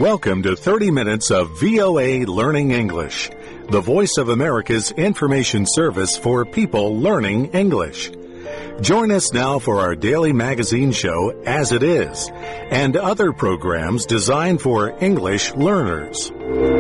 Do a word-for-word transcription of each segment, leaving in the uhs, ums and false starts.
Welcome to thirty minutes of V O A Learning English, the voice of America's information service for people learning English. Join us now for our daily magazine show, As It Is, and other programs designed for English learners.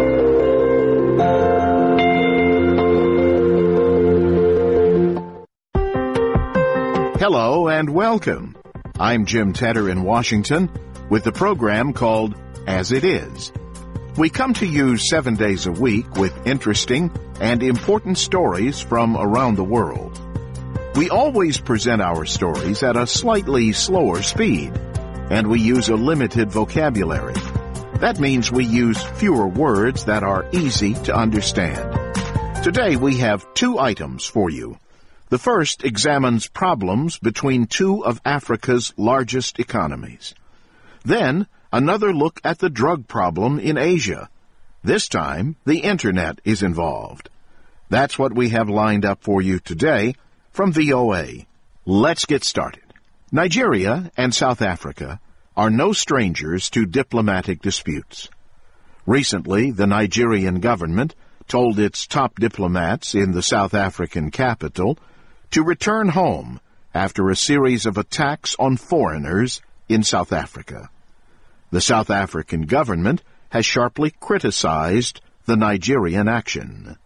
Hello and welcome. I'm Jim Tedder in Washington with the program called As It Is. We come to you seven days a week with interesting and important stories from around the world. We always present our stories at a slightly slower speed, and we use a limited vocabulary. That means we use fewer words that are easy to understand. Today we have two items for you. The first examines problems between two of Africa's largest economies. Then, another look at the drug problem in Asia. This time, the Internet is involved. That's what we have lined up for you today from V O A. Let's get started. Nigeria and South Africa are no strangers to diplomatic disputes. Recently, the Nigerian government told its top diplomats in the South African capital to return home after a series of attacks on foreigners in South Africa. The South African government has sharply criticized the Nigerian action.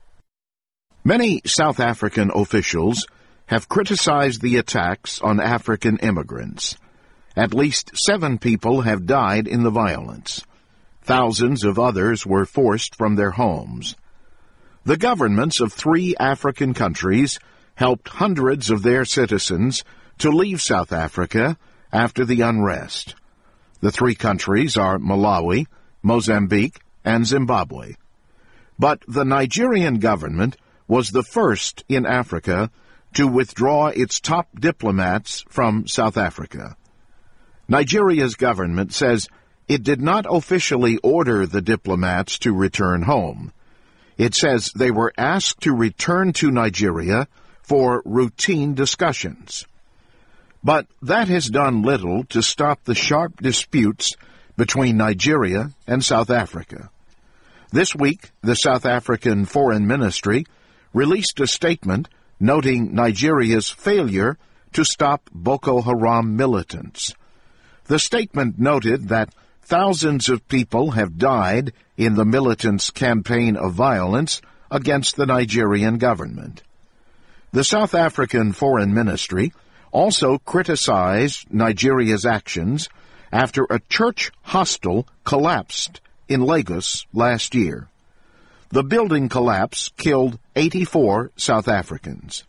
Many South African officials have criticized the attacks on African immigrants. At least seven people have died in the violence. Thousands of others were forced from their homes. The governments of three African countries helped hundreds of their citizens to leave South Africa after the unrest. The three countries are Malawi, Mozambique, and Zimbabwe. But the Nigerian government was the first in Africa to withdraw its top diplomats from South Africa. Nigeria's government says it did not officially order the diplomats to return home. It says they were asked to return to Nigeria for routine discussions. But that has done little to stop the sharp disputes between Nigeria and South Africa. This week, the South African Foreign Ministry released a statement noting Nigeria's failure to stop Boko Haram militants. The statement noted that thousands of people have died in the militants' campaign of violence against the Nigerian government. The South African Foreign Ministry also criticized Nigeria's actions after a church hostel collapsed in Lagos last year. The building collapse killed eighty-four South Africans.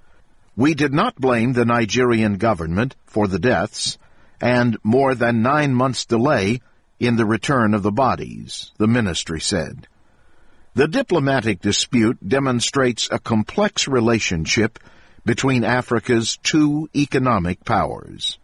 We did not blame the Nigerian government for the deaths and more than nine months' delay in the return of the bodies, the ministry said. The diplomatic dispute demonstrates a complex relationship between Africa's two economic powers.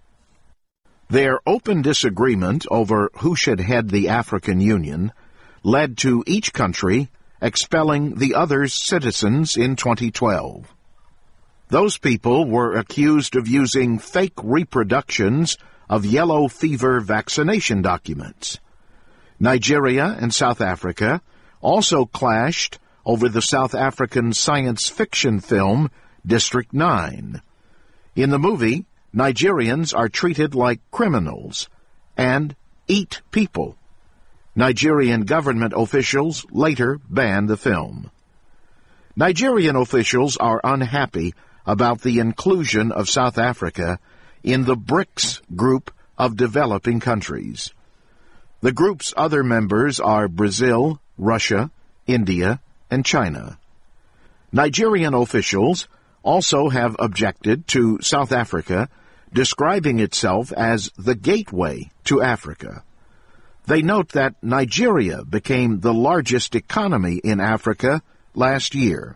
Their open disagreement over who should head the African Union led to each country expelling the other's citizens in twenty twelve. Those people were accused of using fake reproductions of yellow fever vaccination documents. Nigeria and South Africa also clashed over the South African science fiction film District nine. In the movie, Nigerians are treated like criminals and eat people. Nigerian government officials later banned the film. Nigerian officials are unhappy about the inclusion of South Africa in the BRICS group of developing countries. The group's other members are Brazil, Russia, India, and China. Nigerian officials also have objected to South Africa describing itself as the gateway to Africa. They note that Nigeria became the largest economy in Africa last year.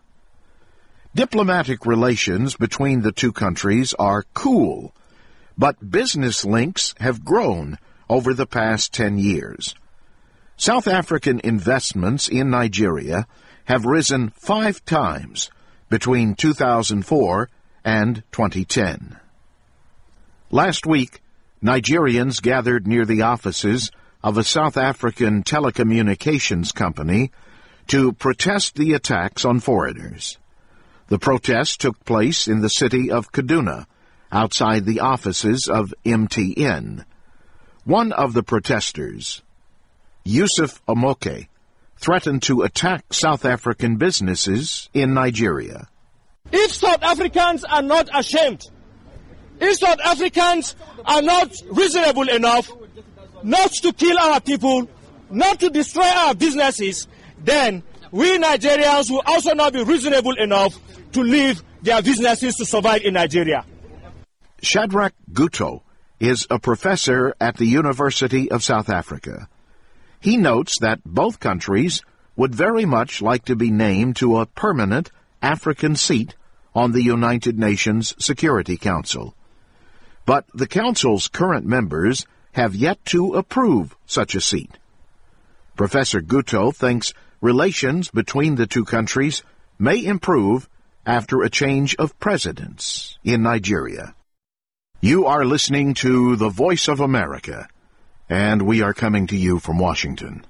Diplomatic relations between the two countries are cool, but business links have grown over the past ten years. South African investments in Nigeria have risen five times between two thousand four and twenty ten. Last week, Nigerians gathered near the offices of a South African telecommunications company to protest the attacks on foreigners. The protest took place in the city of Kaduna, outside the offices of M T N. One of the protesters, Yusuf Omoke, threatened to attack South African businesses in Nigeria. If South Africans are not ashamed, if South Africans are not reasonable enough not to kill our people, not to destroy our businesses, then we Nigerians will also not be reasonable enough to leave their businesses to survive in Nigeria. Shadrach Guto is a professor at the University of South Africa. He notes that both countries would very much like to be named to a permanent African seat on the United Nations Security Council. But the Council's current members have yet to approve such a seat. Professor Guto thinks relations between the two countries may improve after a change of presidents in Nigeria. You are listening to the Voice of America, and we are coming to you from Washington.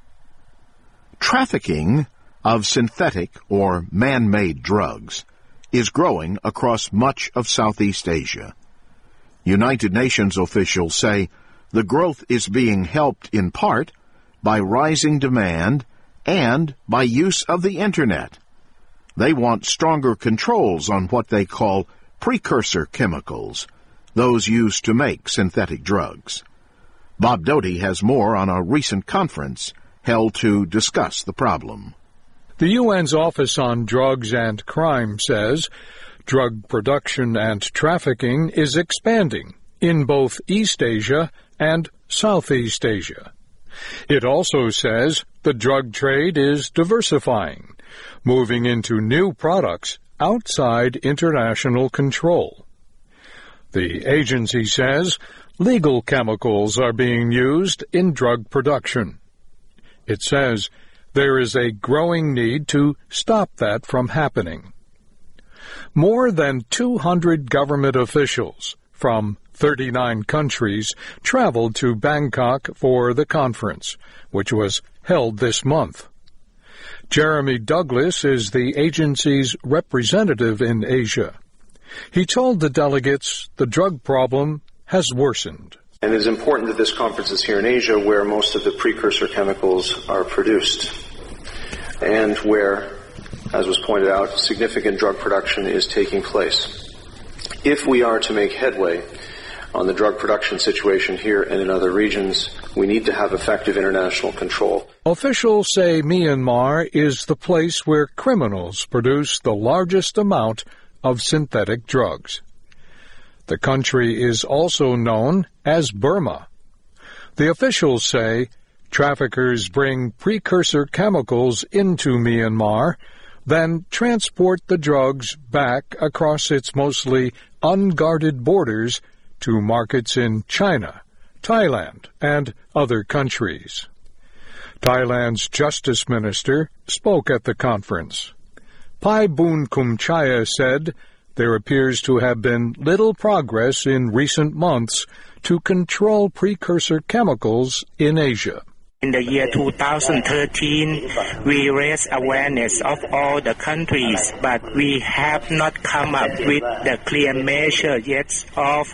Trafficking of synthetic or man-made drugs is growing across much of Southeast Asia. United Nations officials say the growth is being helped in part by rising demand and by use of the Internet. They want stronger controls on what they call precursor chemicals, those used to make synthetic drugs. Bob Doty has more on a recent conference held to discuss the problem. The U N's Office on Drugs and Crime says drug production and trafficking is expanding in both East Asia and Southeast Asia. It also says the drug trade is diversifying, moving into new products outside international control. The agency says legal chemicals are being used in drug production. It says there is a growing need to stop that from happening. More than two hundred government officials from thirty-nine countries traveled to Bangkok for the conference, which was held this month. Jeremy Douglas is the agency's representative in Asia. He told the delegates the drug problem has worsened. And it is important that this conference is here in Asia, where most of the precursor chemicals are produced, and where, as was pointed out, significant drug production is taking place. If we are to make headway on the drug production situation here and in other regions, we need to have effective international control. Officials say Myanmar is the place where criminals produce the largest amount of synthetic drugs. The country is also known as Burma. The officials say traffickers bring precursor chemicals into Myanmar, then transport the drugs back across its mostly unguarded borders to markets in China, Thailand, and other countries. Thailand's Justice Minister spoke at the conference. Pai Boon Kumchaya said there appears to have been little progress in recent months to control precursor chemicals in Asia. In the year two thousand thirteen, we raised awareness of all the countries, but we have not come up with the clear measure yet of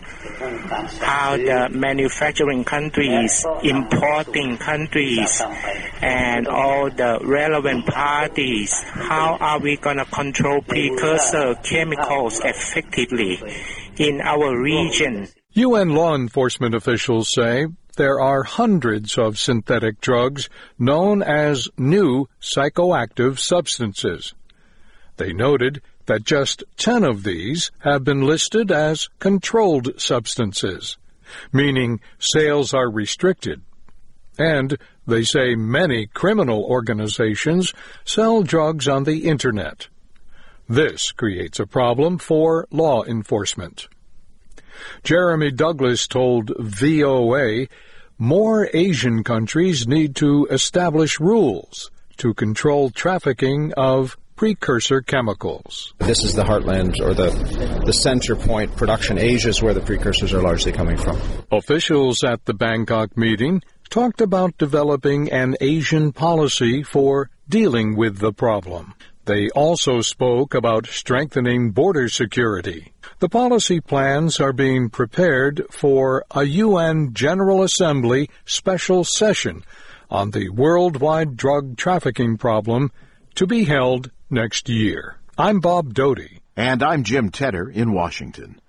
how the manufacturing countries, importing countries, and all the relevant parties, how are we going to control precursor chemicals effectively in our region? U N law enforcement officials say there are hundreds of synthetic drugs known as new psychoactive substances. They noted that just ten of these have been listed as controlled substances, meaning sales are restricted. And they say many criminal organizations sell drugs on the Internet. This creates a problem for law enforcement. Jeremy Douglas told V O A more Asian countries need to establish rules to control trafficking of precursor chemicals. This is the heartland, or the, the center point. Production Asia is where the precursors are largely coming from. Officials at the Bangkok meeting talked about developing an Asian policy for dealing with the problem. They also spoke about strengthening border security. The policy plans are being prepared for a U N General Assembly special session on the worldwide drug trafficking problem to be held next year. I'm Bob Doty. And I'm Jim Tedder in Washington.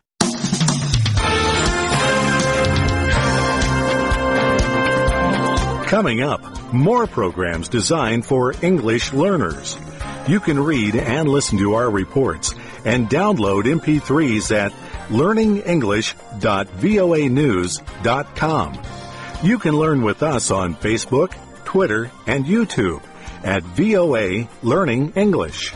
Coming up, more programs designed for English learners. You can read and listen to our reports and download M P threes at learning english dot voa news dot com. You can learn with us on Facebook, Twitter, and YouTube at V O A Learning English.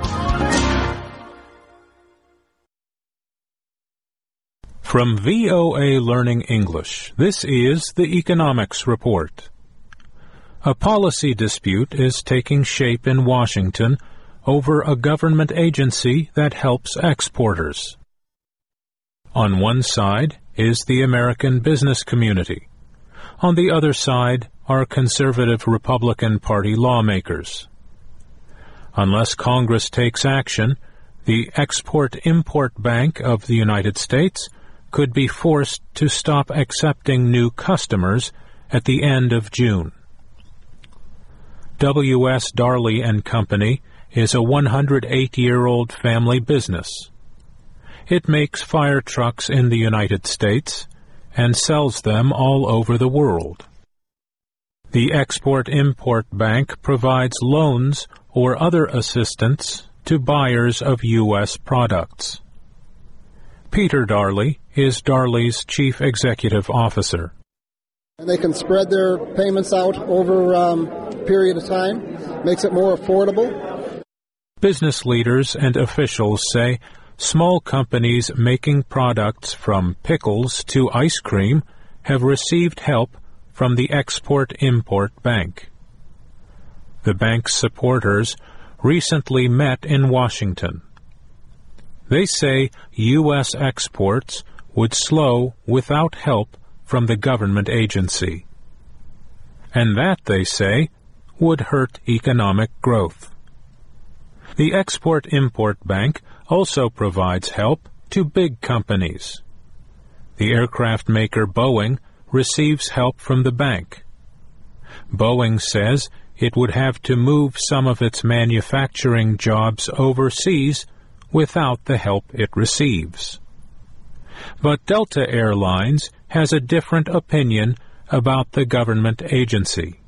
From V O A Learning English, this is the Economics Report. A policy dispute is taking shape in Washington over a government agency that helps exporters. On one side is the American business community. On the other side are conservative Republican Party lawmakers. Unless Congress takes action, the Export-Import Bank of the United States could be forced to stop accepting new customers at the end of June. W S Darley and Company is a one hundred eight year old family business. It makes fire trucks in the United States and sells them all over the world. The Export-Import Bank provides loans or other assistance to buyers of U S products. Peter Darley is Darley's chief executive officer. And they can spread their payments out over um, a period of time, makes it more affordable. Business leaders and officials say small companies making products from pickles to ice cream have received help from the Export-Import Bank. The bank's supporters recently met in Washington. They say U S exports would slow without help from the government agency. And that, they say, would hurt economic growth. The Export-Import Bank also provides help to big companies. The aircraft maker Boeing receives help from the bank. Boeing says it would have to move some of its manufacturing jobs overseas without the help it receives. But Delta Airlines has a different opinion about the government agency.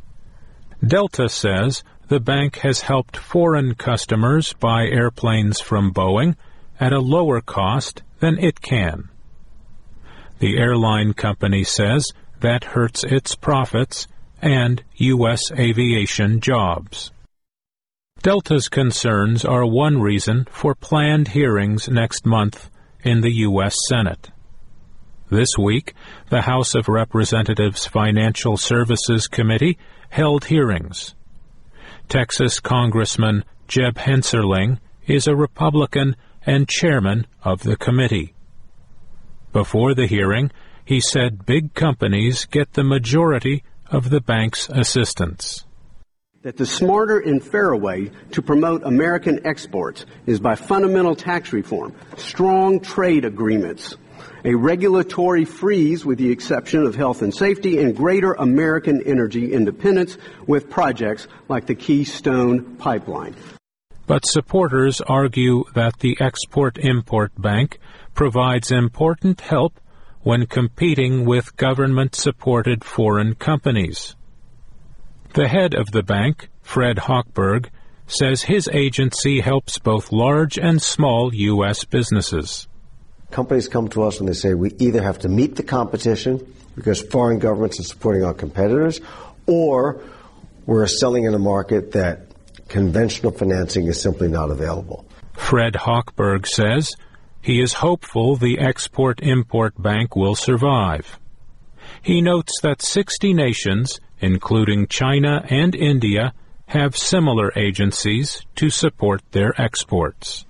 Delta says the bank has helped foreign customers buy airplanes from Boeing at a lower cost than it can. The airline company says that hurts its profits and U S aviation jobs. Delta's concerns are one reason for planned hearings next month in the U S Senate. This week, the House of Representatives Financial Services Committee held hearings. Texas Congressman Jeb Hensarling is a Republican and chairman of the committee. Before the hearing, he said big companies get the majority of the bank's assistance. That the smarter and fairer way to promote American exports is by fundamental tax reform, strong trade agreements, a regulatory freeze with the exception of health and safety, and greater American energy independence with projects like the Keystone Pipeline. But supporters argue that the Export-Import Bank provides important help when competing with government-supported foreign companies. The head of the bank, Fred Hochberg, says his agency helps both large and small U S businesses. Companies come to us and they say we either have to meet the competition because foreign governments are supporting our competitors, or we're selling in a market that conventional financing is simply not available. Fred Hochberg says he is hopeful the Export-Import Bank will survive. He notes that sixty nations, including China and India, have similar agencies to support their exports.